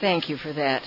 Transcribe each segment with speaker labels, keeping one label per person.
Speaker 1: Thank you for that.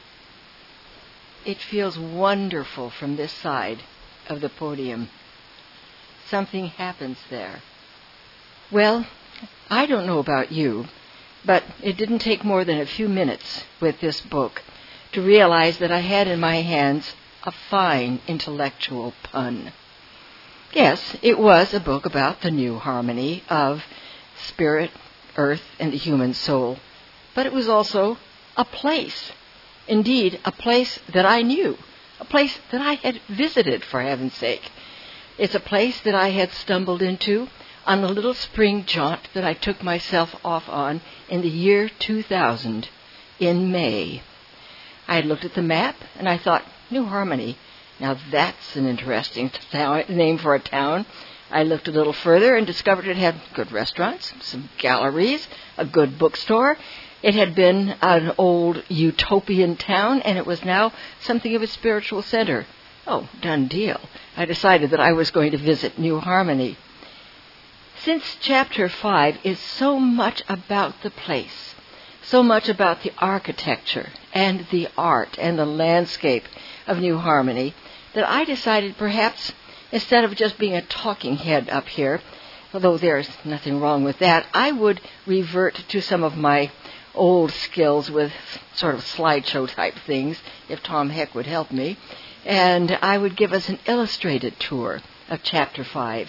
Speaker 1: It feels wonderful from this side of the podium. Something happens there. Well, I don't know about you, but it didn't take more than a few minutes with this book to realize that I had in my hands a fine intellectual pun. Yes, it was a book about the new harmony of spirit, earth, and the human soul, but it was also a place. Indeed, a place that I knew, a place that I had visited, for heaven's sake. It's a place that I had stumbled into on the little spring jaunt that I took myself off on in the year 2000, in May. I had looked at the map, and I thought, New Harmony, now that's an interesting name for a town. I looked a little further and discovered it had good restaurants, some galleries, a good bookstore. It had been an old utopian town, and it was now something of a spiritual center. Oh, done deal. I decided that I was going to visit New Harmony. Since Chapter 5 is so much about the place, so much about the architecture and the art and the landscape of New Harmony, that I decided perhaps instead of just being a talking head up here, although there's nothing wrong with that, I would revert to some of my old skills with sort of slideshow type things, if Tom Heck would help me, and I would give us an illustrated tour of Chapter 5.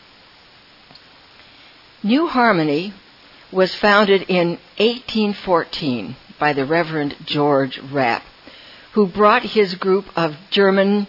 Speaker 1: New Harmony was founded in 1814 by the Reverend George Rapp, who brought his group of German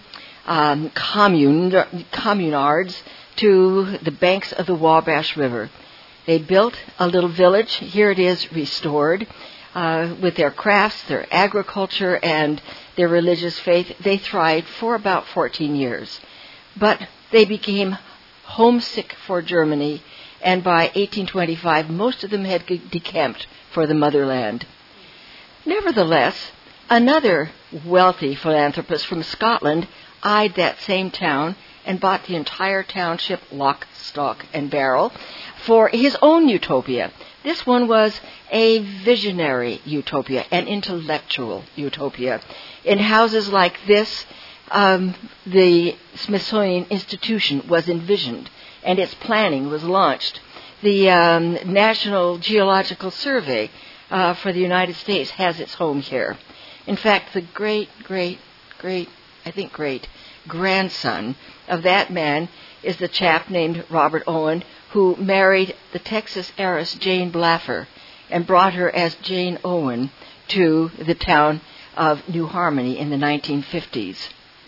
Speaker 1: communards to the banks of the Wabash River. They built a little village. Here it is restored. With their crafts, their agriculture, and their religious faith, they thrived for about 14 years. But they became homesick for Germany, and by 1825, most of them had decamped for the motherland. Nevertheless, another wealthy philanthropist from Scotland eyed that same town and bought the entire township lock, stock, and barrel for his own utopia. This one was a visionary utopia, an intellectual utopia. In houses like this, the Smithsonian Institution was envisioned, and its planning was launched. The National Geological Survey for the United States has its home here. In fact, the great grandson of that man is the chap named Robert Owen, who married the Texas heiress Jane Blaffer and brought her as Jane Owen to the town of New Harmony in the 1950s.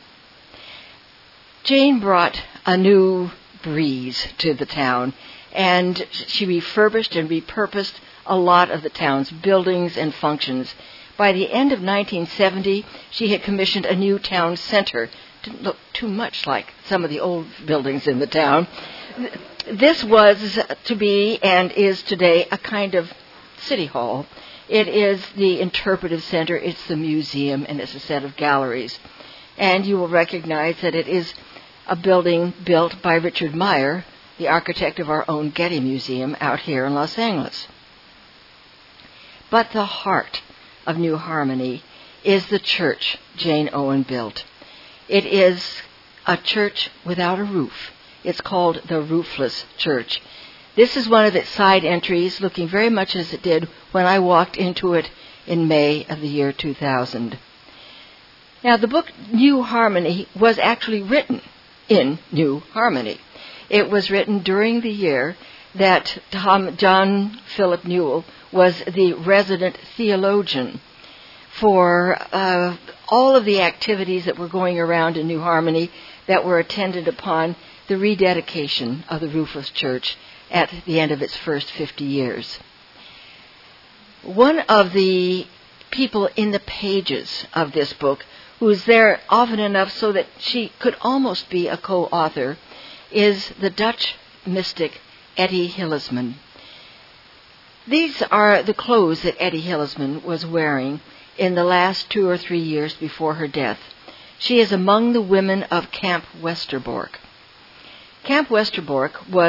Speaker 1: Jane brought a new breeze to the town, and she refurbished and repurposed a lot of the town's buildings and functions. By the end of 1970, she had commissioned a new town center. Didn't look too much like some of the old buildings in the town. This was to be and is today a kind of city hall. It is the interpretive center, it's the museum, and it's a set of galleries. And you will recognize that it is a building built by Richard Meyer, the architect of our own Getty Museum out here in Los Angeles. But the heart of New Harmony is the church Jane Owen built. It is a church without a roof. It's called the Roofless Church. This is one of its side entries, looking very much as it did when I walked into it in May of the year 2000. Now, the book New Harmony was actually written in New Harmony. It was written during the year that John Philip Newell was the resident theologian for all of the activities that were going around in New Harmony that were attended upon the rededication of the Roofless Church at the end of its first 50 years. One of the people in the pages of this book, who was there often enough so that she could almost be a co-author, is the Dutch mystic Etty Hillesum. These are the clothes that Etty Hillesum was wearing in the last 2 or 3 years before her death. She is among the women of Camp Westerbork. Camp Westerbork was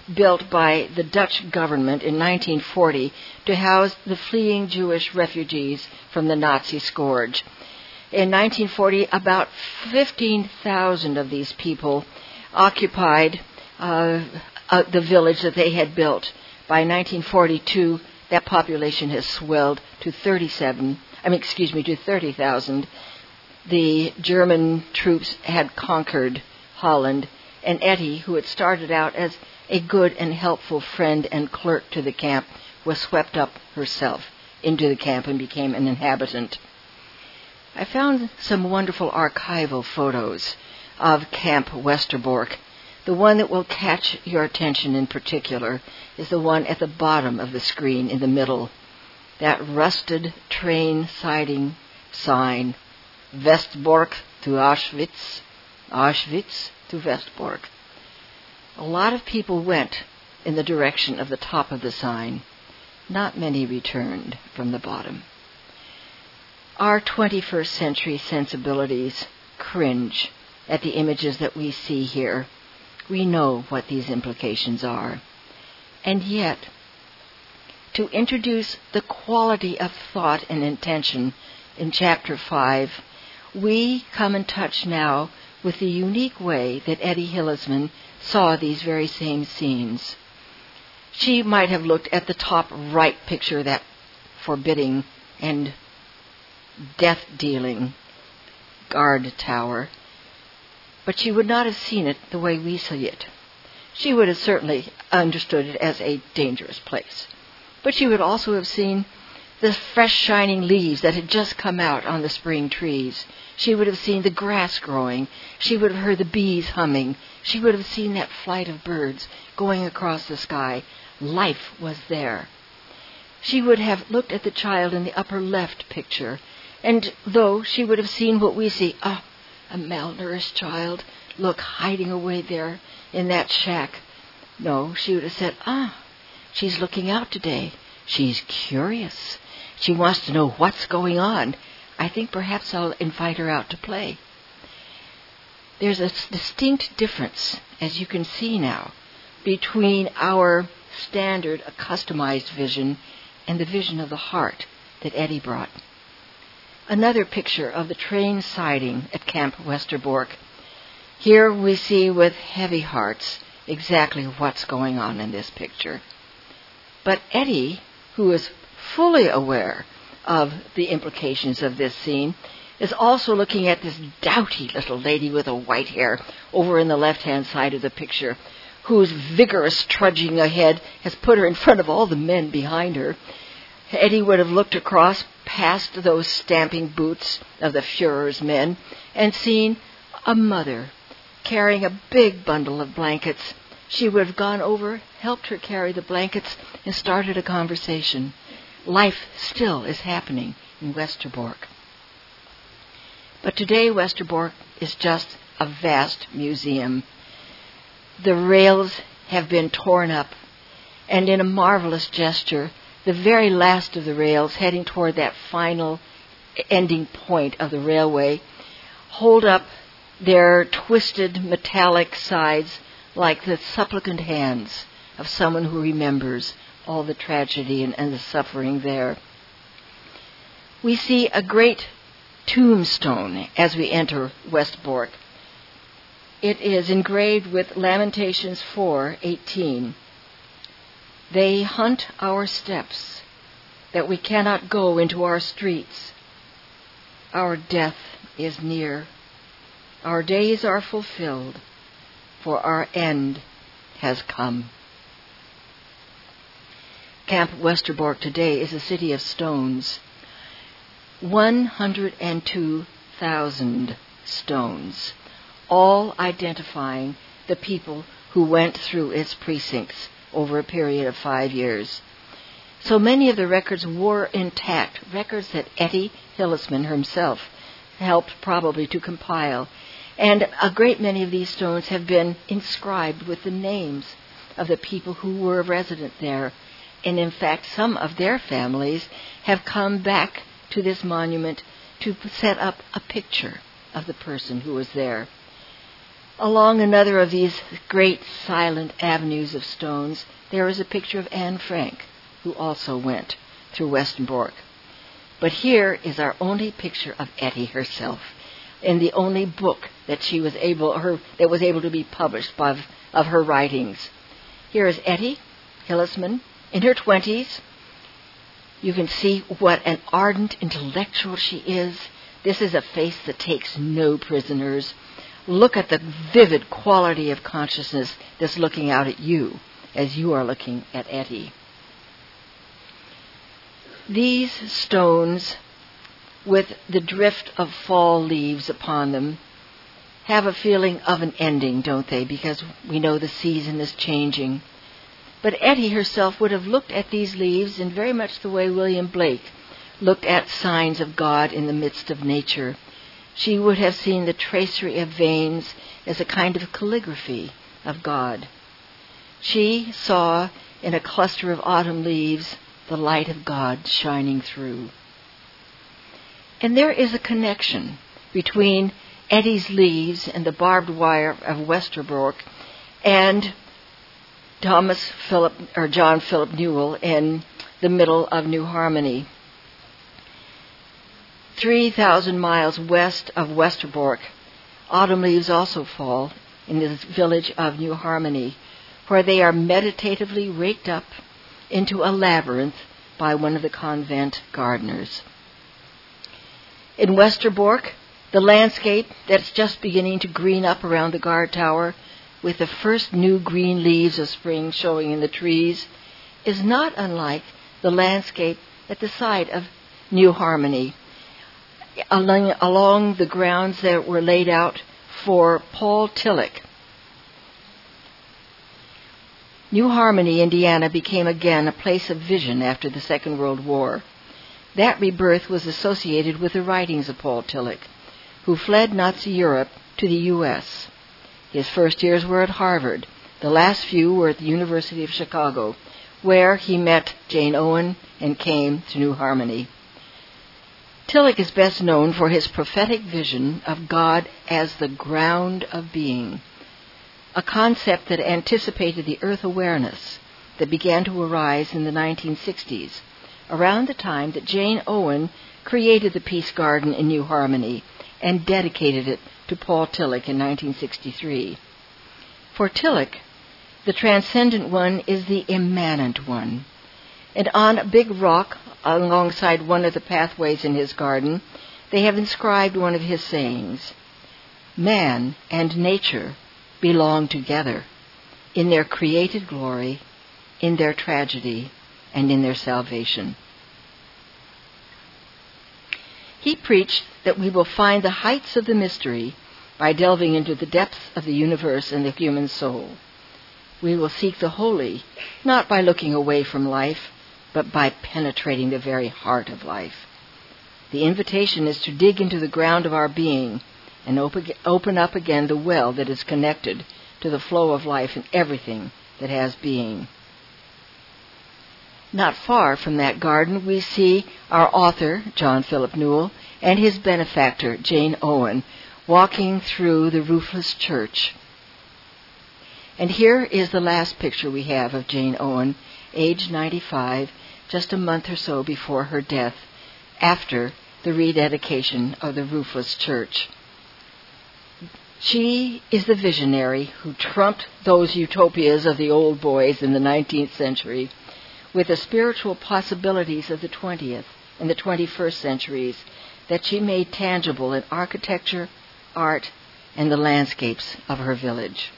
Speaker 1: built by the Dutch government in 1940 to house the fleeing Jewish refugees from the Nazi scourge. In 1940, about 15,000 of these people occupied the village that they had built. By 1942, that population has swelled to 30,000. The German troops had conquered Holland, and Etty, who had started out as a good and helpful friend and clerk to the camp, was swept up herself into the camp and became an inhabitant. I found some wonderful archival photos of Camp Westerbork. The one that will catch your attention in particular is the one at the bottom of the screen in the middle. That rusted train siding sign, Westbork to Auschwitz, Auschwitz to Westbork. A lot of people went in the direction of the top of the sign. Not many returned from the bottom. Our 21st century sensibilities cringe at the images that we see here. We know what these implications are. And yet, to introduce the quality of thought and intention in Chapter 5, we come in touch now with the unique way that Etty Hillesman saw these very same scenes. She might have looked at the top right picture, that forbidding and death-dealing guard tower, but she would not have seen it the way we see it. She would have certainly understood it as a dangerous place, but she would also have seen the fresh shining leaves that had just come out on the spring trees. She would have seen the grass growing. She would have heard the bees humming. She would have seen that flight of birds going across the sky. Life was there. She would have looked at the child in the upper left picture, and though she would have seen what we see, a malnourished child, look, hiding away there in that shack. No, she would have said, she's looking out today. She's curious. She wants to know what's going on. I think perhaps I'll invite her out to play. There's a distinct difference, as you can see now, between our standard, customized vision and the vision of the heart that Etty brought. Another picture of the train siding at Camp Westerbork. Here we see with heavy hearts exactly what's going on in this picture. But Etty, who is fully aware of the implications of this scene, is also looking at this doughty little lady with a white hair over in the left-hand side of the picture, whose vigorous trudging ahead has put her in front of all the men behind her. Etty would have looked across past those stamping boots of the Führer's men and seen a mother carrying a big bundle of blankets. She would have gone over, helped her carry the blankets, and started a conversation. Life still is happening in Westerbork. But today Westerbork is just a vast museum. The rails have been torn up, and in a marvelous gesture, the very last of the rails, heading toward that final ending point of the railway, hold up their twisted metallic sides like the supplicant hands of someone who remembers all the tragedy and the suffering there. We see a great tombstone as we enter Westerbork. It is engraved with Lamentations 4:18. They hunt our steps, that we cannot go into our streets. Our death is near. Our days are fulfilled, for our end has come. Camp Westerbork today is a city of stones. 102,000 stones, all identifying the people who went through its precincts over a period of 5 years. So many of the records were intact, records that Etty Hillesman herself helped probably to compile. And a great many of these stones have been inscribed with the names of the people who were resident there. And in fact, some of their families have come back to this monument to set up a picture of the person who was there. Along another of these great silent avenues of stones, there is a picture of Anne Frank, who also went through Westerbork. But here is our only picture of Etty herself, in the only book that was able to be published of her writings. Here is Etty Hillesman in her 20s. You can see what an ardent intellectual she is. This is a face that takes no prisoners. Look at the vivid quality of consciousness that's looking out at you as you are looking at Etty. These stones, with the drift of fall leaves upon them, have a feeling of an ending, don't they? Because we know the season is changing. But Etty herself would have looked at these leaves in very much the way William Blake looked at signs of God in the midst of nature. She would have seen the tracery of veins as a kind of calligraphy of God. She saw in a cluster of autumn leaves the light of God shining through. And there is a connection between Etty's leaves and the barbed wire of Westerbork and John Philip Newell in the middle of New Harmony. 3,000 miles west of Westerbork, autumn leaves also fall in this village of New Harmony, where they are meditatively raked up into a labyrinth by one of the convent gardeners. In Westerbork, the landscape that's just beginning to green up around the guard tower, with the first new green leaves of spring showing in the trees, is not unlike the landscape at the side of New Harmony, along the grounds that were laid out for Paul Tillich. New Harmony, Indiana, became again a place of vision after the Second World War. That rebirth was associated with the writings of Paul Tillich, who fled Nazi Europe to the U.S. His first years were at Harvard. The last few were at the University of Chicago, where he met Jane Owen and came to New Harmony. Tillich is best known for his prophetic vision of God as the ground of being, a concept that anticipated the earth awareness that began to arise in the 1960s, around the time that Jane Owen created the Peace Garden in New Harmony and dedicated it to Paul Tillich in 1963. For Tillich, the transcendent one is the immanent one. And on a big rock alongside one of the pathways in his garden, they have inscribed one of his sayings: "Man and nature belong together in their created glory, in their tragedy, and in their salvation." He preached that we will find the heights of the mystery by delving into the depths of the universe and the human soul. We will seek the holy, not by looking away from life, but by penetrating the very heart of life. The invitation is to dig into the ground of our being and open up again the well that is connected to the flow of life in everything that has being. Not far from that garden, we see our author, John Philip Newell, and his benefactor, Jane Owen, walking through the roofless church. And here is the last picture we have of Jane Owen, age 95, just a month or so before her death, after the rededication of the roofless church. She is the visionary who trumped those utopias of the old boys in the 19th century with the spiritual possibilities of the 20th and the 21st centuries that she made tangible in architecture, art, and the landscapes of her village.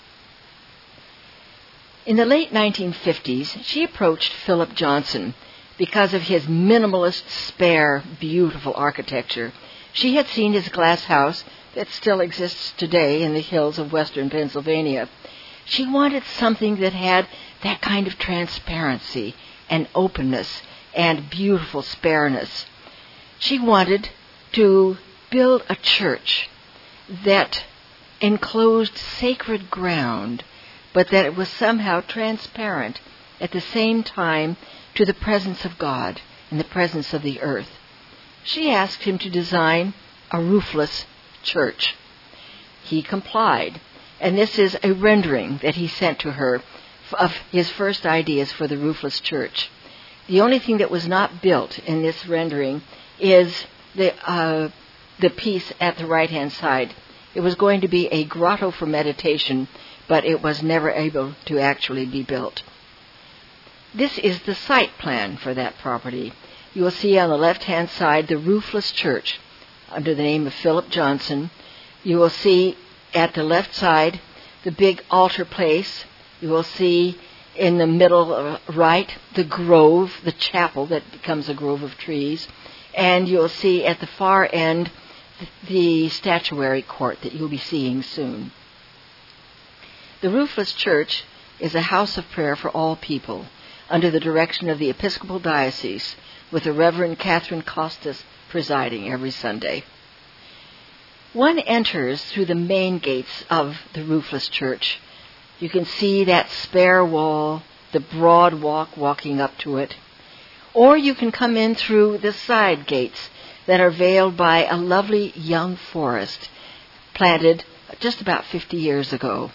Speaker 1: In the late 1950s, she approached Philip Johnson because of his minimalist, spare, beautiful architecture. She had seen his glass house that still exists today in the hills of western Pennsylvania. She wanted something that had that kind of transparency and openness and beautiful spareness. She wanted to build a church that enclosed sacred ground, but that it was somehow transparent at the same time to the presence of God and the presence of the earth. She asked him to design a roofless church. He complied, And this is a rendering that he sent to her of his first ideas for the roofless church. The only thing that was not built in this rendering is the piece at the right-hand side. It was going to be a grotto for meditation, but it was never able to actually be built. This is the site plan for that property. You will see on the left-hand side the roofless church under the name of Philip Johnson. You will see at the left side the big altar place. You will see in the middle right the grove, the chapel that becomes a grove of trees. And you'll see at the far end the statuary court that you'll be seeing soon. The roofless church is a house of prayer for all people under the direction of the Episcopal Diocese, with the Reverend Catherine Costas presiding every Sunday. One enters through the main gates of the roofless church. You can see that spare wall, the broad walk walking up to it. Or you can come in through the side gates that are veiled by a lovely young forest planted just about 50 years ago.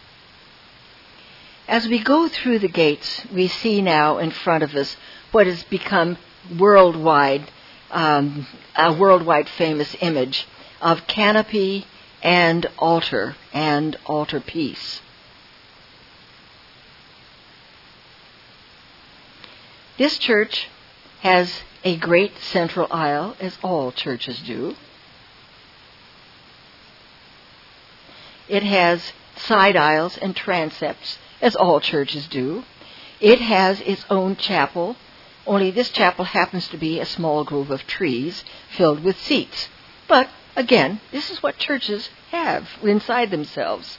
Speaker 1: As we go through the gates, we see now in front of us what has become a worldwide famous image of canopy and altarpiece. This church has a great central aisle, as all churches do. It has side aisles and transepts, as all churches do. It has its own chapel, only this chapel happens to be a small grove of trees filled with seats. But, again, this is what churches have inside themselves.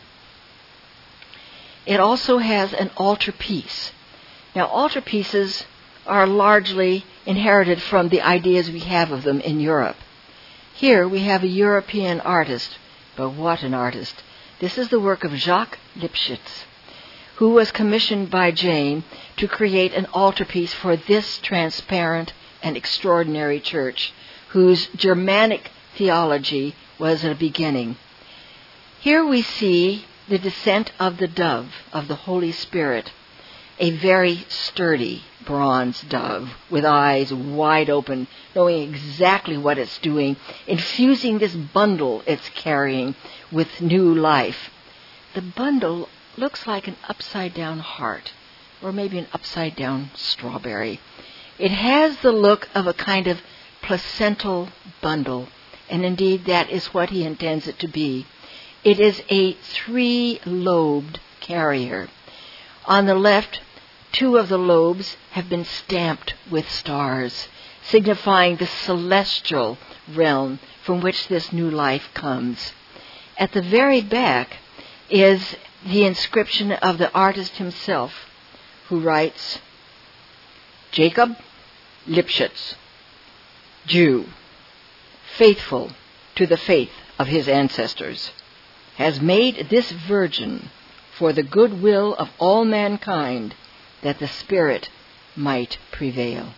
Speaker 1: It also has an altarpiece. Now, altarpieces are largely inherited from the ideas we have of them in Europe. Here we have a European artist, but what an artist. This is the work of Jacques Lipchitz, who was commissioned by Jane to create an altarpiece for this transparent and extraordinary church, whose Germanic theology was a beginning. Here we see the descent of the dove, of the Holy Spirit, a very sturdy bronze dove with eyes wide open, knowing exactly what it's doing, infusing this bundle it's carrying with new life. The bundle looks like an upside-down heart, or maybe an upside-down strawberry. It has the look of a kind of placental bundle, and indeed that is what he intends it to be. It is a three-lobed carrier. On the left, two of the lobes have been stamped with stars, signifying the celestial realm from which this new life comes. At the very back is the inscription of the artist himself, who writes, Jacob Lipchitz, Jew, faithful to the faith of his ancestors, has made this virgin for the good will of all mankind, that the Spirit might prevail.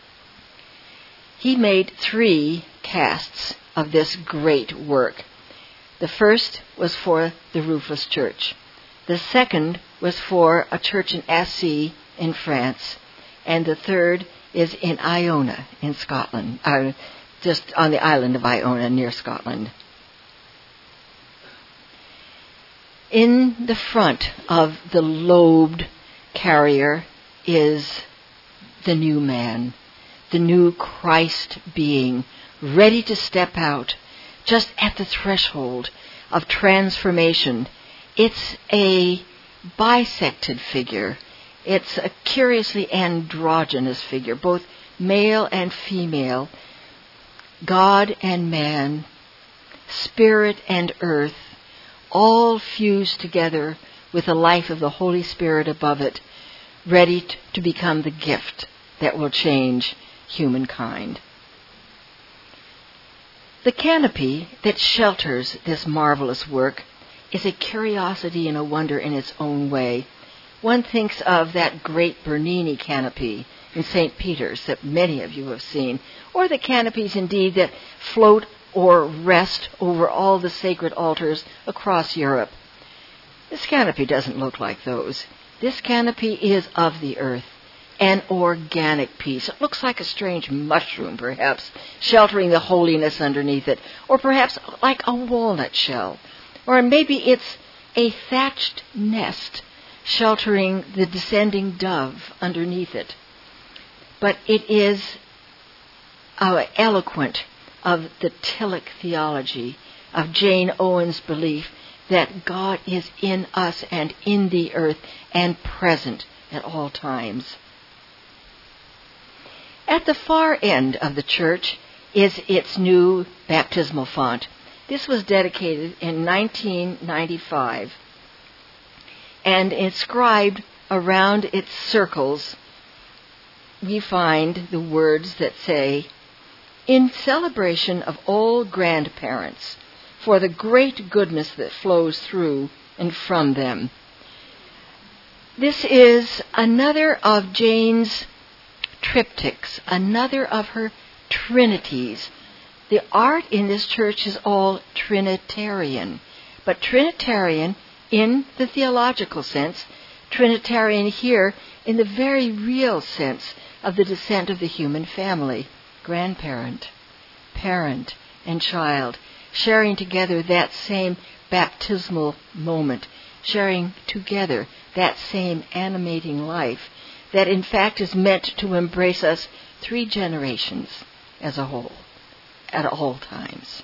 Speaker 1: He made 3 casts of this great work. The first was for the roofless church. The second was for a church in Assy in France. And the third is in Iona in Scotland, just on the island of Iona near Scotland. In the front of the lobed carrier is the new man, the new Christ being, ready to step out, just at the threshold of transformation. It's a bisected figure. It's a curiously androgynous figure, both male and female, God and man, spirit and earth, all fused together with the life of the Holy Spirit above it, ready to become the gift that will change humankind. The canopy that shelters this marvelous work is a curiosity and a wonder in its own way. One thinks of that great Bernini canopy in St. Peter's that many of you have seen, or the canopies indeed that float or rest over all the sacred altars across Europe. This canopy doesn't look like those. This canopy is of the earth, an organic piece. It looks like a strange mushroom, perhaps, sheltering the holiness underneath it, or perhaps like a walnut shell, or maybe it's a thatched nest sheltering the descending dove underneath it. But it is eloquent of the Tillich theology, of Jane Owen's belief that God is in us and in the earth and present at all times. At the far end of the church is its new baptismal font. This was dedicated in 1995 and inscribed around its circles we find the words that say, "In celebration of all grandparents, for the great goodness that flows through and from them." This is another of Jane's triptychs, another of her trinities. The art in this church is all Trinitarian, but Trinitarian in the theological sense, Trinitarian here in the very real sense of the descent of the human family, grandparent, parent, and child, sharing together that same baptismal moment, sharing together that same animating life that in fact is meant to embrace us 3 generations as a whole, at all times.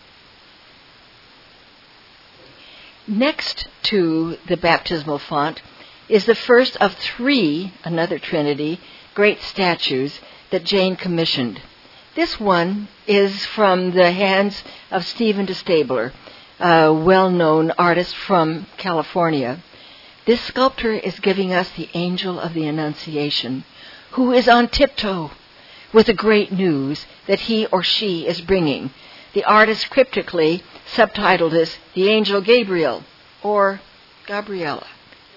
Speaker 1: Next to the baptismal font is the first of 3, another trinity, great statues that Jane commissioned. This one is from the hands of Stephen DeStabler, a well-known artist from California. This sculptor is giving us the angel of the Annunciation, who is on tiptoe with the great news that he or she is bringing. The artist cryptically subtitled this, "The Angel Gabriel," or Gabriella.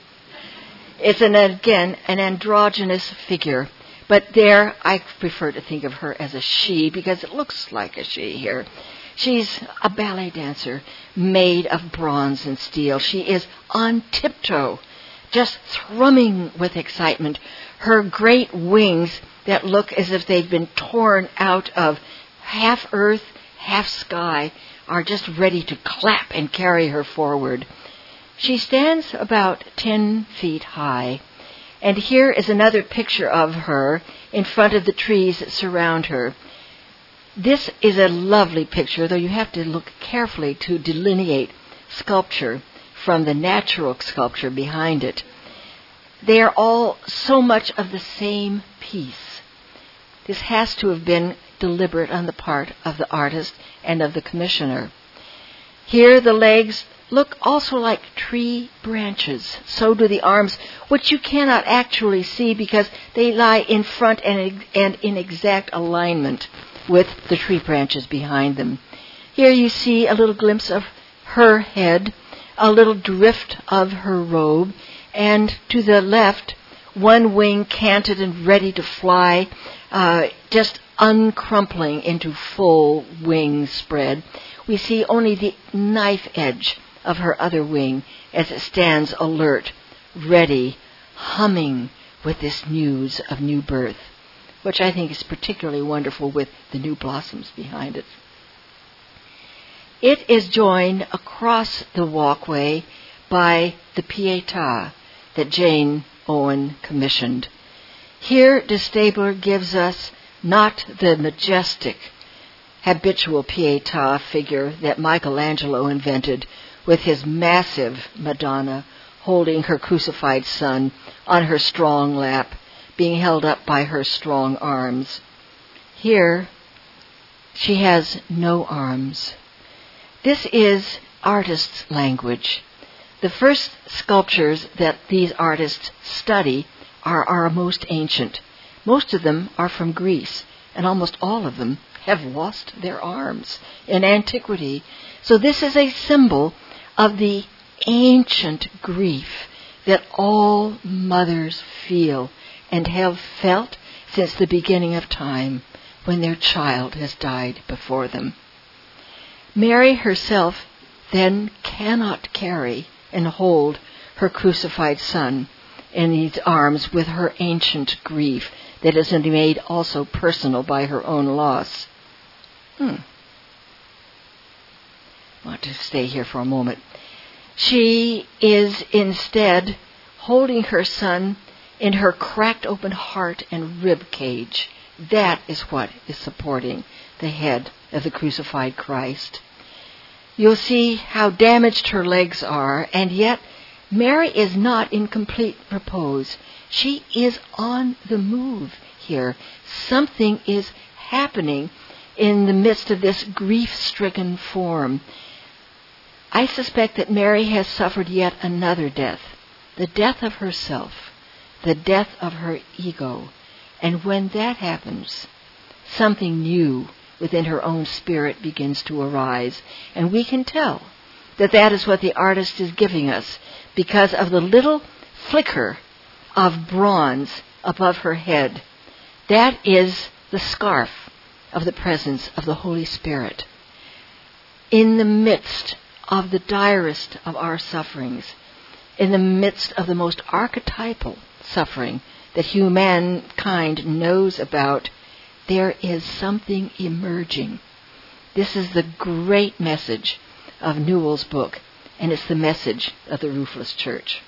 Speaker 1: It's again an androgynous figure, but there I prefer to think of her as a she because it looks like a she here. She's a ballet dancer made of bronze and steel. She is on tiptoe, just thrumming with excitement. Her great wings that look as if they've been torn out of half earth, half sky, are just ready to clap and carry her forward. She stands about 10 feet high, and here is another picture of her in front of the trees that surround her. This is a lovely picture, though you have to look carefully to delineate sculpture from the natural sculpture behind it. They are all so much of the same piece. This has to have been deliberate on the part of the artist and of the commissioner. Here the legs look also like tree branches. So do the arms, which you cannot actually see because they lie in front and in exact alignment with the tree branches behind them. Here you see a little glimpse of her head, a little drift of her robe, and to the left, one wing canted and ready to fly, just uncrumpling into full wing spread. We see only the knife edge of her other wing as it stands alert, ready, humming with this news of new birth, which I think is particularly wonderful with the new blossoms behind it. It is joined across the walkway by the Pietà that Jane Owen commissioned. Here, DeStabler gives us not the majestic, habitual Pietà figure that Michelangelo invented with his massive Madonna holding her crucified son on her strong lap, being held up by her strong arms. Here, she has no arms. This is artists' language. The first sculptures that these artists study are our most ancient. Most of them are from Greece, and almost all of them have lost their arms in antiquity. So this is a symbol of the ancient grief that all mothers feel and have felt since the beginning of time when their child has died before them. Mary herself then cannot carry and hold her crucified son in his arms with her ancient grief that is made also personal by her own loss. I want to stay here for a moment. She is instead holding her son in her cracked open heart and rib cage. That is what is supporting the head of the crucified Christ. You'll see how damaged her legs are, and yet Mary is not in complete repose. She is on the move here. Something is happening in the midst of this grief-stricken form. I suspect that Mary has suffered yet another death, the death of herself, the death of her ego. And when that happens, something new within her own spirit begins to arise. And we can tell that that is what the artist is giving us because of the little flicker of bronze above her head. That is the scarf of the presence of the Holy Spirit. In the midst of the direst of our sufferings, in the midst of the most archetypal suffering that humankind knows about, there is something emerging. This is the great message of Newell's book, and it's the message of the Roofless Church.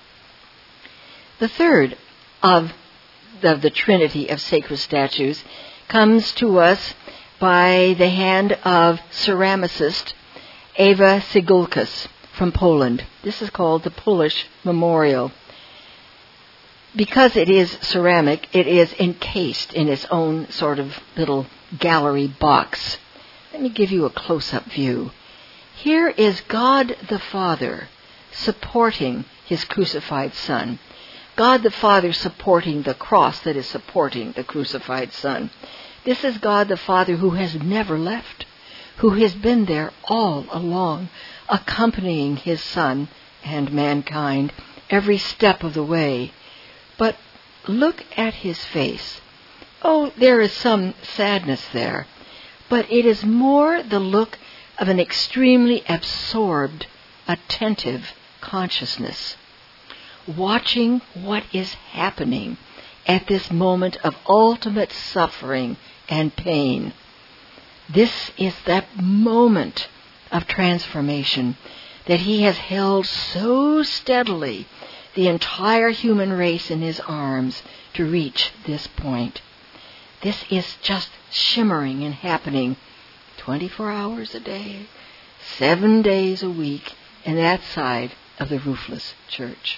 Speaker 1: The third of the trinity of sacred statues comes to us by the hand of ceramicist Eva Sigulkas from Poland. This is called the Polish Memorial. Because it is ceramic, it is encased in its own sort of little gallery box. Let me give you a close-up view. Here is God the Father supporting his crucified Son. God the Father supporting the cross that is supporting the crucified Son. This is God the Father who has never left, who has been there all along, accompanying his Son and mankind every step of the way. But look at his face. Oh, there is some sadness there, but it is more the look of an extremely absorbed, attentive consciousness, watching what is happening at this moment of ultimate suffering and pain. This is that moment of transformation that he has held so steadily the entire human race in his arms to reach this point. This is just shimmering and happening 24 hours a day, 7 days a week, in that side of the roofless church.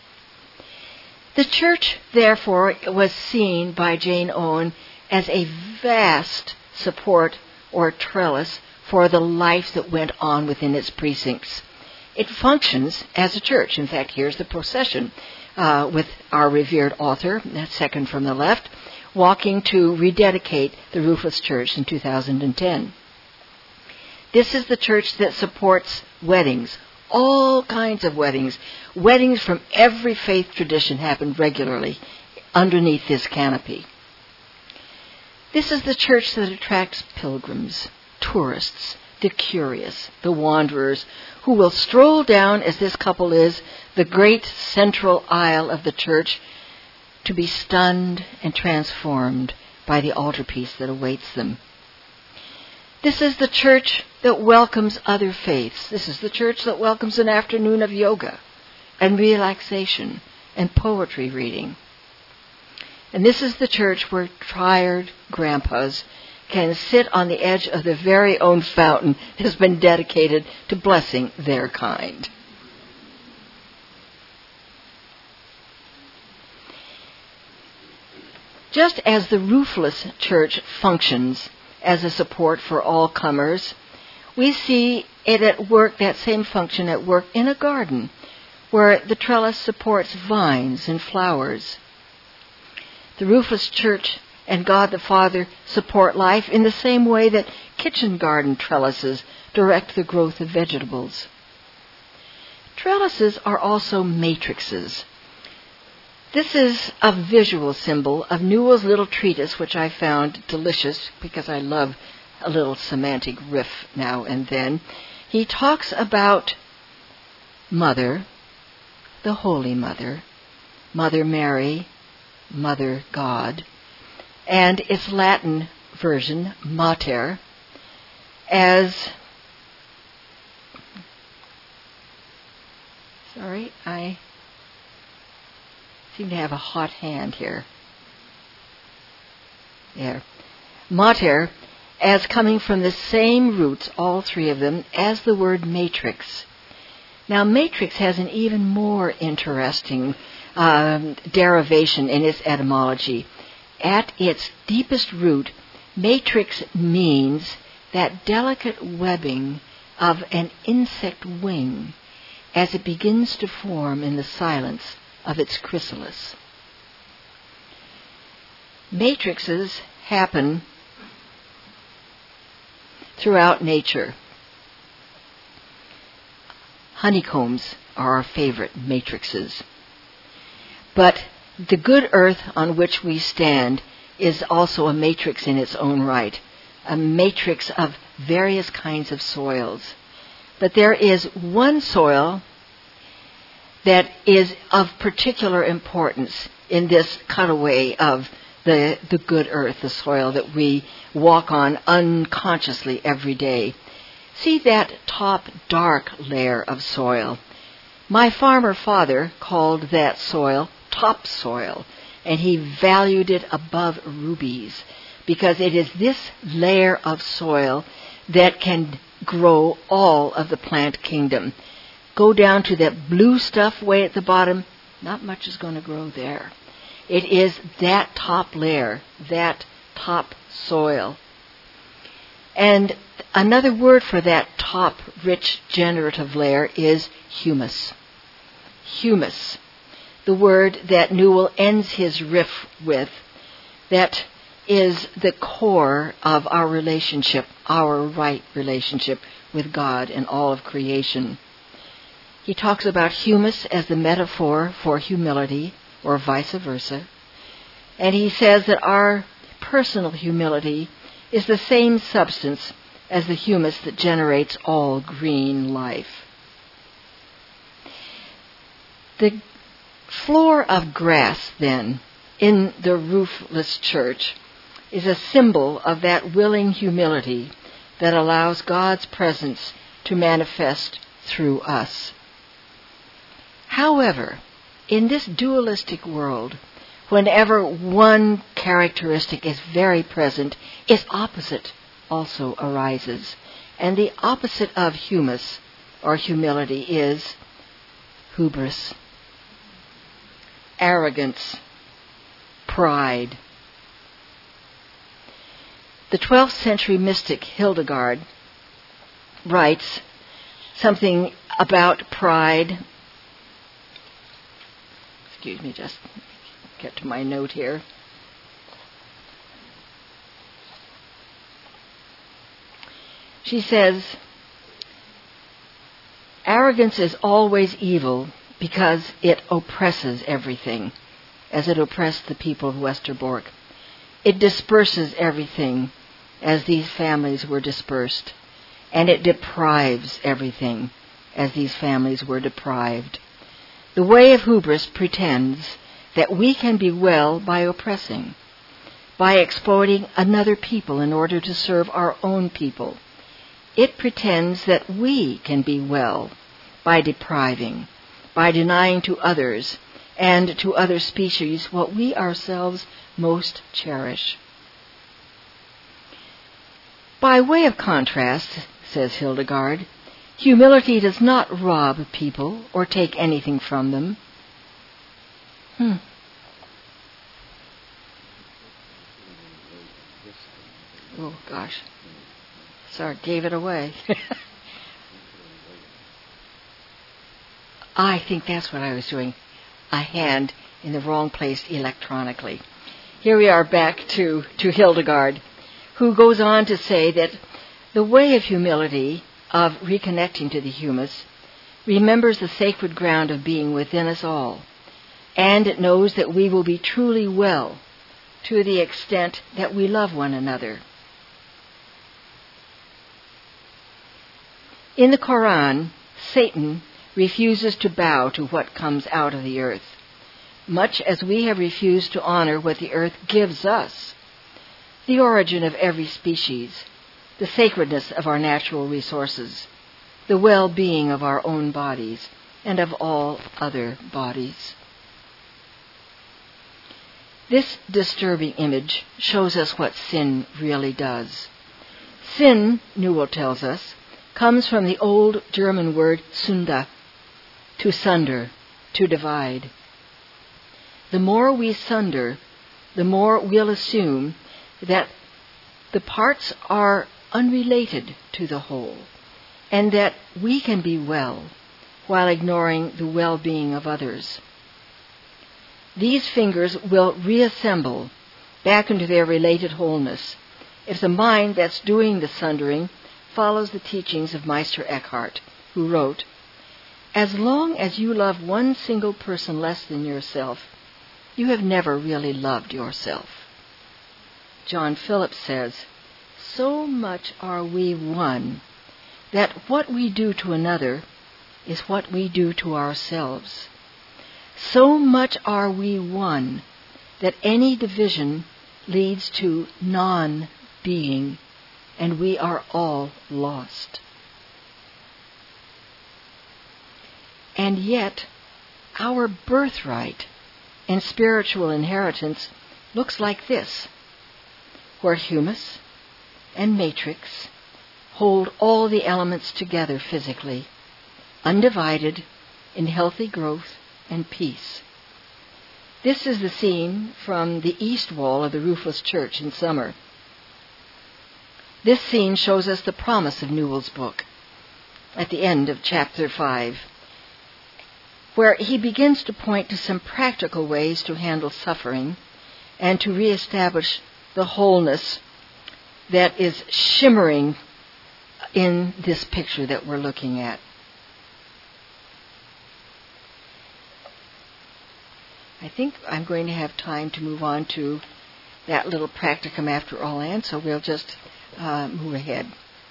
Speaker 1: The church, therefore, was seen by Jane Owen as a vast support or trellis for the life that went on within its precincts. It functions as a church. In fact, here's the procession with our revered author, that's second from the left, walking to rededicate the roofless church in 2010. This is the church that supports weddings, all kinds of weddings. Weddings from every faith tradition happen regularly underneath this canopy. This is the church that attracts pilgrims, tourists, the curious, the wanderers, who will stroll down, as this couple is, the great central aisle of the church to be stunned and transformed by the altarpiece that awaits them. This is the church that welcomes other faiths. This is the church that welcomes an afternoon of yoga and relaxation and poetry reading. And this is the church where tired grandpas can sit on the edge of their very own fountain that has been dedicated to blessing their kind. Just as the roofless church functions as a support for all comers, we see it at work, that same function at work in a garden, where the trellis supports vines and flowers. The roofless church and God the Father support life in the same way that kitchen garden trellises direct the growth of vegetables. Trellises are also matrices. This is a visual symbol of Newell's little treatise, which I found delicious because I love a little semantic riff now and then. He talks about mother, the Holy Mother, Mother Mary, Mother God, and its Latin version, Mater, as... Sorry, I seem to have a hot hand here. There. Mater, as coming from the same roots, all three of them, as the word matrix. Now, matrix has an even more interesting derivation in its etymology. At its deepest root, matrix means that delicate webbing of an insect wing as it begins to form in the silence of its chrysalis. Matrices happen throughout nature. Honeycombs are our favorite matrices. But the good earth on which we stand is also a matrix in its own right, a matrix of various kinds of soils. But there is one soil that is of particular importance in this cutaway of the good earth, the soil that we walk on unconsciously every day. See that top dark layer of soil. My farmer father called that soil topsoil, and he valued it above rubies because it is this layer of soil that can grow all of the plant kingdom. Go down to that blue stuff way at the bottom, not much is going to grow there. It is that top layer, that top soil. And another word for that top, rich, generative layer is humus. Humus, the word that Newell ends his riff with, that is the core of our relationship, our right relationship with God and all of creation. He talks about humus as the metaphor for humility, or vice versa. And he says that our personal humility is the same substance as the humus that generates all green life. The floor of grass, then, in the roofless church is a symbol of that willing humility that allows God's presence to manifest through us. However, in this dualistic world, whenever one characteristic is very present, its opposite also arises. And the opposite of humus, or humility, is hubris, arrogance, pride. The 12th century mystic Hildegard writes something about pride. Excuse me, just get to my note here. She says, arrogance is always evil because it oppresses everything, as it oppressed the people of Westerbork. It disperses everything, as these families were dispersed, and it deprives everything, as these families were deprived. The way of hubris pretends that we can be well by oppressing, by exploiting another people in order to serve our own people. It pretends that we can be well by depriving, by denying to others and to other species what we ourselves most cherish. By way of contrast, says Hildegard, humility does not rob people or take anything from them. Oh, gosh. Sorry, gave it away. I think that's what I was doing. A hand in the wrong place electronically. Here we are back to Hildegard, who goes on to say that the way of humility, of reconnecting to the humus, remembers the sacred ground of being within us all, and it knows that we will be truly well to the extent that we love one another. In the Quran, Satan refuses to bow to what comes out of the earth, much as we have refused to honor what the earth gives us, the origin of every species, the sacredness of our natural resources, the well-being of our own bodies and of all other bodies. This disturbing image shows us what sin really does. Sin, Newell tells us, comes from the old German word Sünde, to sunder, to divide. The more we sunder, the more we'll assume that the parts are unrelated to the whole, and that we can be well while ignoring the well-being of others. These fingers will reassemble back into their related wholeness if the mind that's doing the sundering follows the teachings of Meister Eckhart, who wrote, "As long as you love one single person less than yourself, you have never really loved yourself." John Phillips says, "So much are we one, that what we do to another is what we do to ourselves. So much are we one, that any division leads to non-being, and we are all lost." And yet, our birthright and spiritual inheritance looks like this, where humus and matrix hold all the elements together physically, undivided, in healthy growth and peace. This is the scene from the east wall of the roofless church in summer. This scene shows us the promise of Newell's book at the end of chapter 5, where he begins to point to some practical ways to handle suffering and to reestablish the wholeness that is shimmering in this picture that we're looking at. I think I'm going to have time to move on to that little practicum after all, Anne, so we'll just move ahead.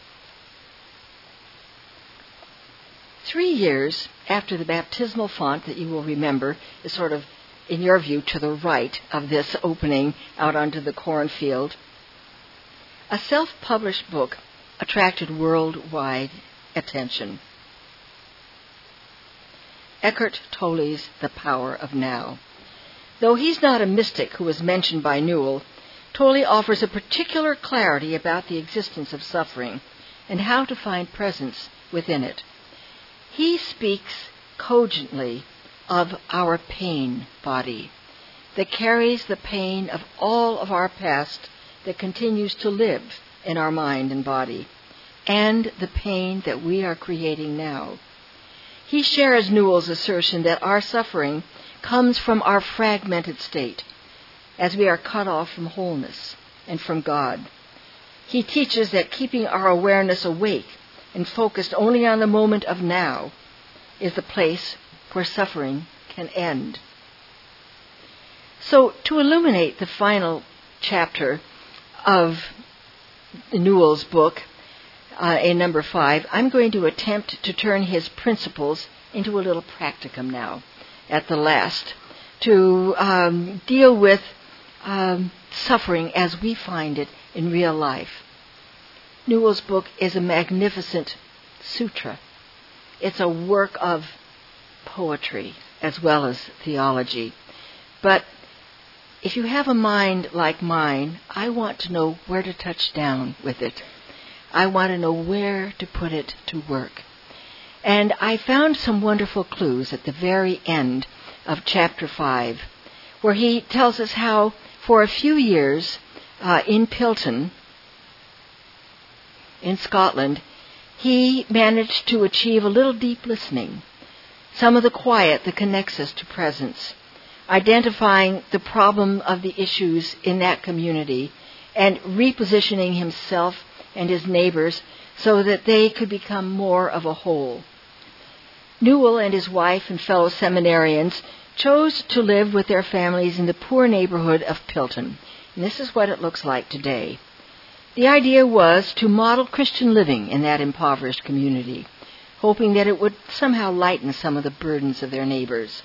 Speaker 1: 3 years after the baptismal font that you will remember is sort of, in your view, to the right of this opening out onto the cornfield, a self-published book attracted worldwide attention. Eckhart Tolle's The Power of Now. Though he's not a mystic who was mentioned by Newell, Tolle offers a particular clarity about the existence of suffering and how to find presence within it. He speaks cogently of our pain body that carries the pain of all of our past that continues to live in our mind and body, and the pain that we are creating now. He shares Newell's assertion that our suffering comes from our fragmented state, as we are cut off from wholeness and from God. He teaches that keeping our awareness awake and focused only on the moment of now is the place where suffering can end. So, to illuminate the final chapter of Newell's book, in number 5, I'm going to attempt to turn his principles into a little practicum now, at the last, to deal with suffering as we find it in real life. Newell's book is a magnificent sutra. It's a work of poetry as well as theology. But if you have a mind like mine, I want to know where to touch down with it. I want to know where to put it to work. And I found some wonderful clues at the very end of chapter 5, where he tells us how, for a few years in Pilton, in Scotland, he managed to achieve a little deep listening, some of the quiet that connects us to presence, identifying the problem of the issues in that community and repositioning himself and his neighbors so that they could become more of a whole. Newell and his wife and fellow seminarians chose to live with their families in the poor neighborhood of Pilton. And this is what it looks like today. The idea was to model Christian living in that impoverished community, hoping that it would somehow lighten some of the burdens of their neighbors.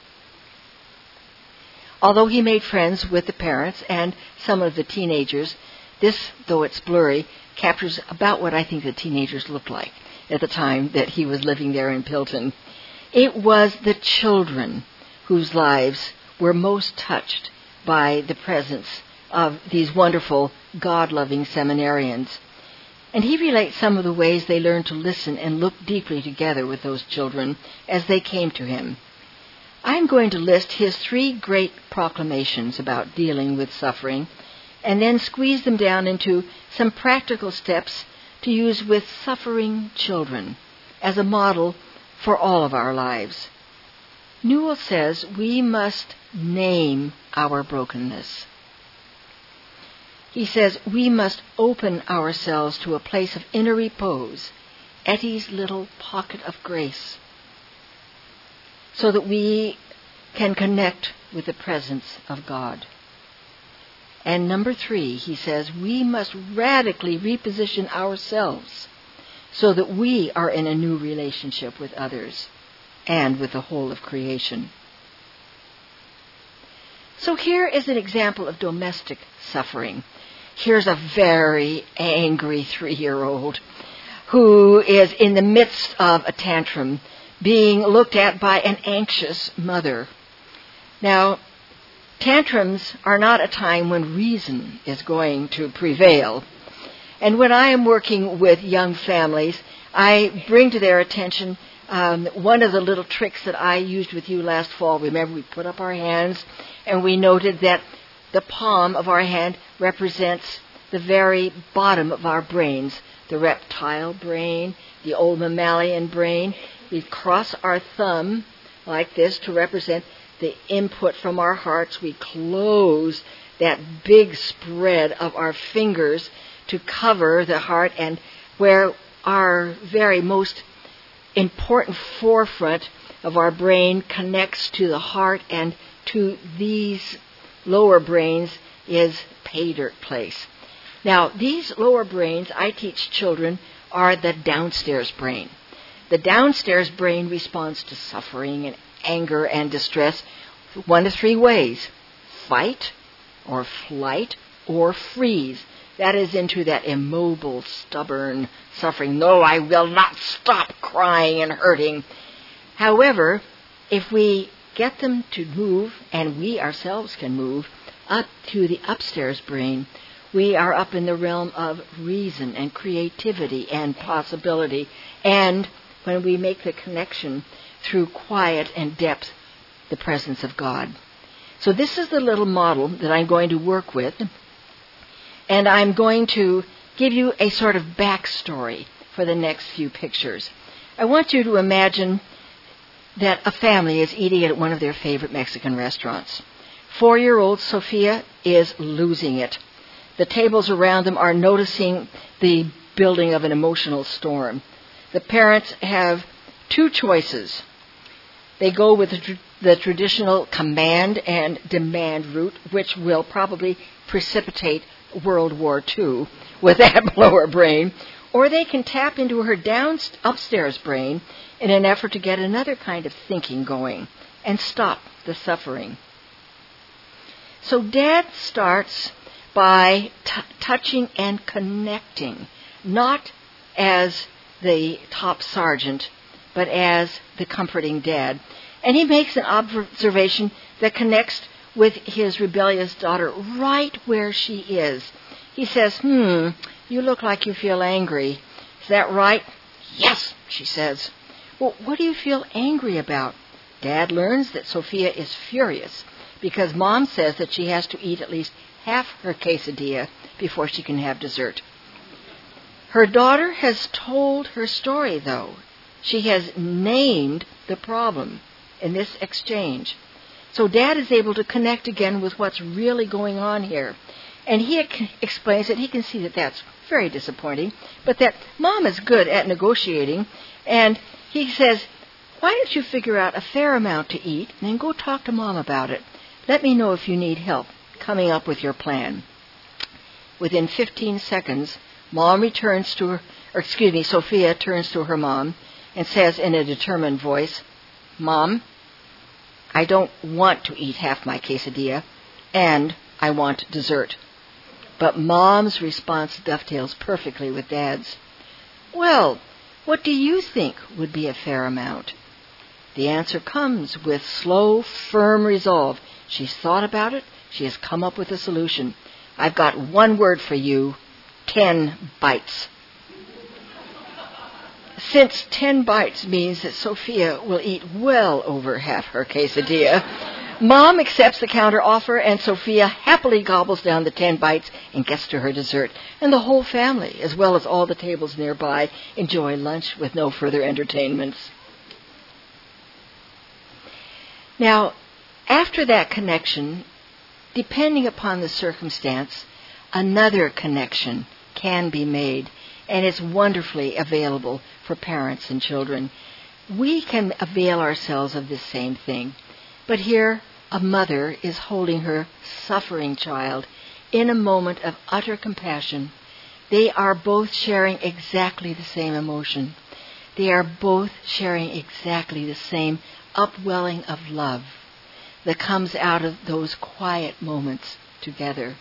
Speaker 1: Although he made friends with the parents and some of the teenagers, this, though it's blurry, captures about what I think the teenagers looked like at the time that he was living there in Pilton. It was the children whose lives were most touched by the presence of these wonderful, God-loving seminarians. And he relates some of the ways they learned to listen and look deeply together with those children as they came to him. I'm going to list his 3 great proclamations about dealing with suffering, and then squeeze them down into some practical steps to use with suffering children as a model for all of our lives. Newell says we must name our brokenness. He says we must open ourselves to a place of inner repose, Etty's little pocket of grace, so that we can connect with the presence of God. And number 3, he says, we must radically reposition ourselves so that we are in a new relationship with others and with the whole of creation. So here is an example of domestic suffering. Here's a very angry 3-year-old who is in the midst of a tantrum, being looked at by an anxious mother. Now, tantrums are not a time when reason is going to prevail. And when I am working with young families, I bring to their attention one of the little tricks that I used with you last fall. Remember, we put up our hands and we noted that the palm of our hand represents the very bottom of our brains, the reptile brain, the old mammalian brain. We cross our thumb like this to represent the input from our hearts. We close that big spread of our fingers to cover the heart, and where our very most important forefront of our brain connects to the heart and to these lower brains is pay dirt place. Now, these lower brains, I teach children, are the downstairs brain. The downstairs brain responds to suffering and anger and distress 1 to 3 ways: fight, or flight, or freeze. That is into that immobile, stubborn suffering. No, I will not stop crying and hurting. However, if we get them to move, and we ourselves can move, up to the upstairs brain, we are up in the realm of reason and creativity and possibility. And when we make the connection through quiet and depth, the presence of God. So this is the little model that I'm going to work with. And I'm going to give you a sort of backstory for the next few pictures. I want you to imagine that a family is eating at one of their favorite Mexican restaurants. 4-year-old Sophia is losing it. The tables around them are noticing the building of an emotional storm. The parents have 2 choices. They go with the traditional command and demand route, which will probably precipitate World War II with that lower brain, or they can tap into her upstairs brain in an effort to get another kind of thinking going and stop the suffering. So Dad starts by touching and connecting, not as the top sergeant, but as the comforting dad. And he makes an observation that connects with his rebellious daughter right where she is. He says, you look like you feel angry. Is that right? Yes, she says. Well, what do you feel angry about? Dad learns that Sophia is furious because Mom says that she has to eat at least half her quesadilla before she can have dessert. Her daughter has told her story, though. She has named the problem in this exchange. So Dad is able to connect again with what's really going on here. And he explains that he can see that that's very disappointing, but that Mom is good at negotiating. And he says, why don't you figure out a fair amount to eat and then go talk to Mom about it? Let me know if you need help coming up with your plan. Within 15 seconds, Sophia turns to her mom, and says in a determined voice, "Mom, I don't want to eat half my quesadilla, and I want dessert." But Mom's response dovetails perfectly with Dad's. "Well, what do you think would be a fair amount?" The answer comes with slow, firm resolve. She's thought about it. She has come up with a solution. "I've got one word for you: 10 bites. Since 10 bites means that Sophia will eat well over half her quesadilla, Mom accepts the counter offer, and Sophia happily gobbles down the 10 bites and gets to her dessert. And the whole family, as well as all the tables nearby, enjoy lunch with no further entertainments. Now, after that connection, depending upon the circumstance, another connection can be made, and it's wonderfully available for parents and children. We can avail ourselves of this same thing. But here, a mother is holding her suffering child in a moment of utter compassion. They are both sharing exactly the same emotion. They are both sharing exactly the same upwelling of love that comes out of those quiet moments together.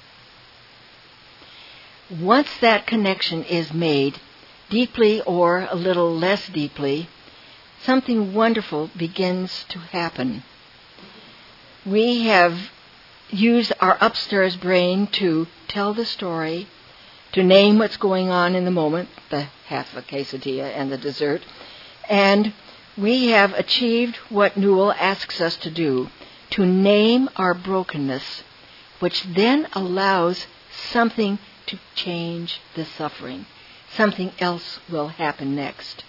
Speaker 1: Once that connection is made, deeply or a little less deeply, something wonderful begins to happen. We have used our upstairs brain to tell the story, to name what's going on in the moment, the half of a quesadilla and the dessert, and we have achieved what Newell asks us to do, to name our brokenness, which then allows something to change the suffering. Something else will happen next.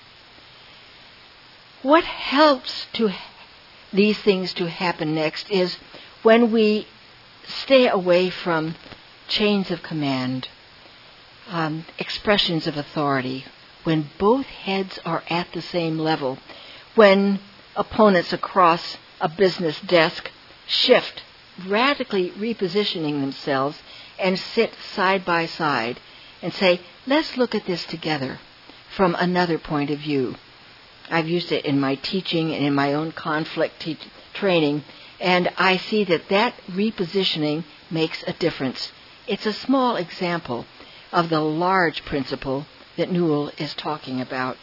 Speaker 1: What helps these things to happen next is when we stay away from chains of command, expressions of authority, when both heads are at the same level, when opponents across a business desk shift, radically repositioning themselves and sit side by side and say, "Let's look at this together from another point of view." I've used it in my teaching and in my own conflict training, and I see that repositioning makes a difference. It's a small example of the large principle that Newell is talking about.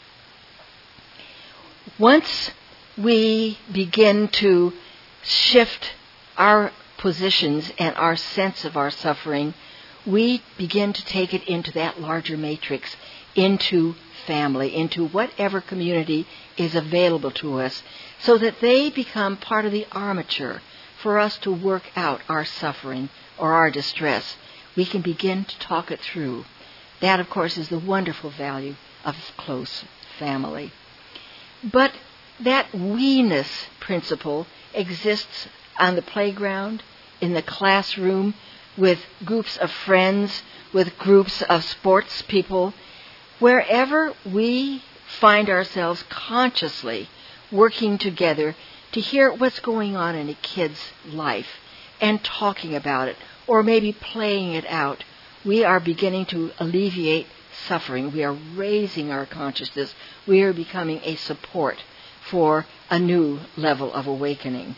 Speaker 1: Once we begin to shift our positions and our sense of our suffering, we begin to take it into that larger matrix, into family, into whatever community is available to us, so that they become part of the armature for us to work out our suffering or our distress. We can begin to talk it through. That, of course, is the wonderful value of close family. But that we-ness principle exists on the playground, in the classroom, with groups of friends, with groups of sports people. Wherever we find ourselves consciously working together to hear what's going on in a kid's life and talking about it, or maybe playing it out, we are beginning to alleviate suffering. We are raising our consciousness. We are becoming a support for a new level of awakening.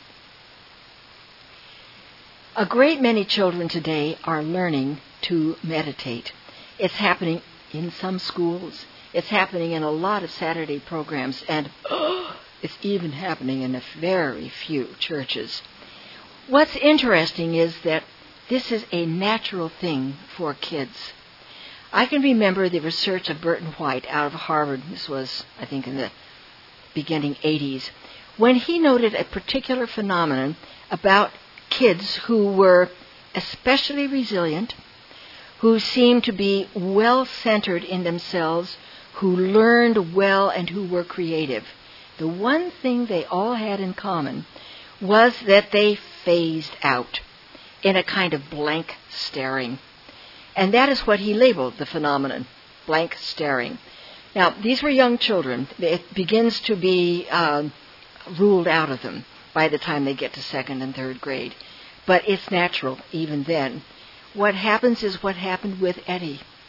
Speaker 1: A great many children today are learning to meditate. It's happening in some schools. It's happening in a lot of Saturday programs, and it's even happening in a very few churches. What's interesting is that this is a natural thing for kids. I can remember the research of Burton White out of Harvard. This was, I think, in the beginning 80s, when he noted a particular phenomenon about kids who were especially resilient, who seemed to be well-centered in themselves, who learned well and who were creative. The one thing they all had in common was that they phased out in a kind of blank staring. And that is what he labeled the phenomenon, blank staring. Now, these were young children. It begins to be ruled out of them by the time they get to second and third grade. But it's natural even then. What happens is what happened with Eddie.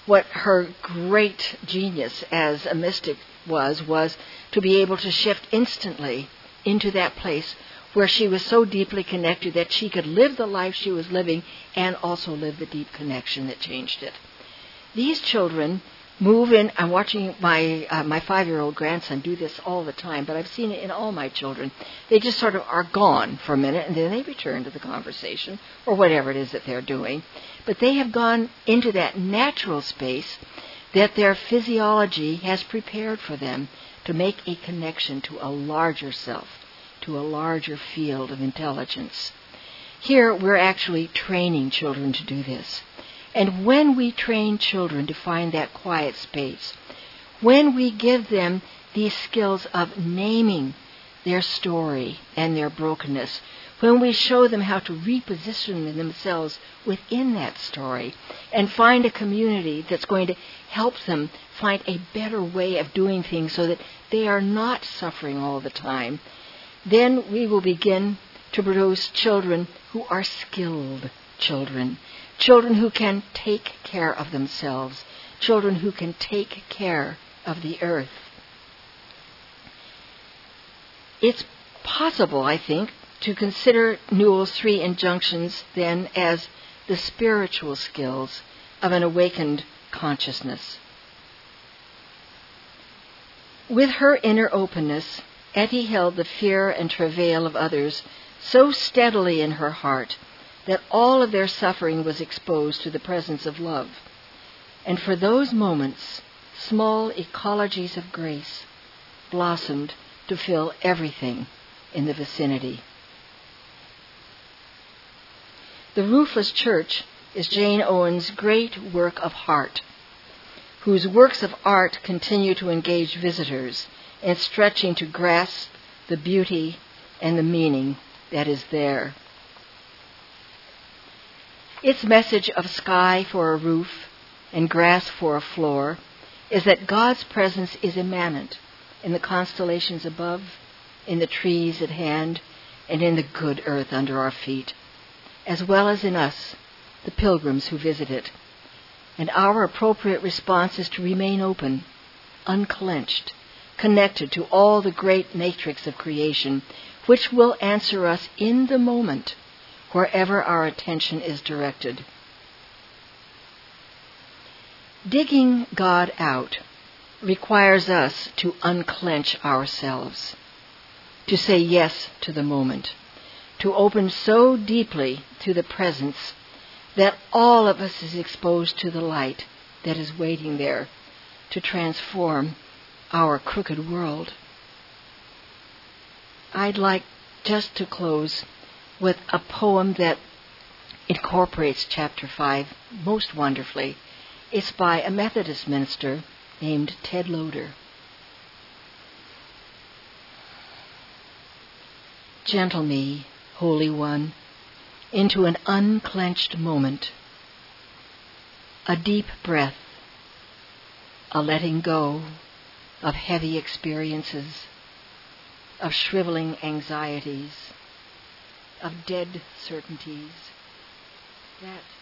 Speaker 1: what her great genius as a mystic was to be able to shift instantly into that place where she was so deeply connected that she could live the life she was living and also live the deep connection that changed it. These children move in. I'm watching my 5-year-old grandson do this all the time, but I've seen it in all my children. They just sort of are gone for a minute, and then they return to the conversation or whatever it is that they're doing. But they have gone into that natural space that their physiology has prepared for them to make a connection to a larger self, to a larger field of intelligence. Here, we're actually training children to do this. And when we train children to find that quiet space, when we give them these skills of naming their story and their brokenness, when we show them how to reposition themselves within that story and find a community that's going to help them find a better way of doing things so that they are not suffering all the time, then we will begin to produce children who are skilled children. Children who can take care of themselves. Children who can take care of the earth. It's possible, I think, to consider Newell's 3 injunctions then as the spiritual skills of an awakened consciousness. With her inner openness, Etty held the fear and travail of others so steadily in her heart that all of their suffering was exposed to the presence of love. And for those moments, small ecologies of grace blossomed to fill everything in the vicinity. The Roofless Church is Jane Owen's great work of heart, whose works of art continue to engage visitors in stretching to grasp the beauty and the meaning that is there. Its message of sky for a roof and grass for a floor is that God's presence is immanent in the constellations above, in the trees at hand, and in the good earth under our feet, as well as in us, the pilgrims who visit it. And our appropriate response is to remain open, unclenched, connected to all the great matrix of creation, which will answer us in the moment, wherever our attention is directed. Digging God out requires us to unclench ourselves, to say yes to the moment, to open so deeply to the presence that all of us is exposed to the light that is waiting there to transform our crooked world. I'd like just to close with a poem that incorporates chapter 5 most wonderfully. It's by a Methodist minister named Ted Loder. Gentle me, Holy One, into an unclenched moment, a deep breath, a letting go of heavy experiences, of shriveling anxieties, of dead certainties, that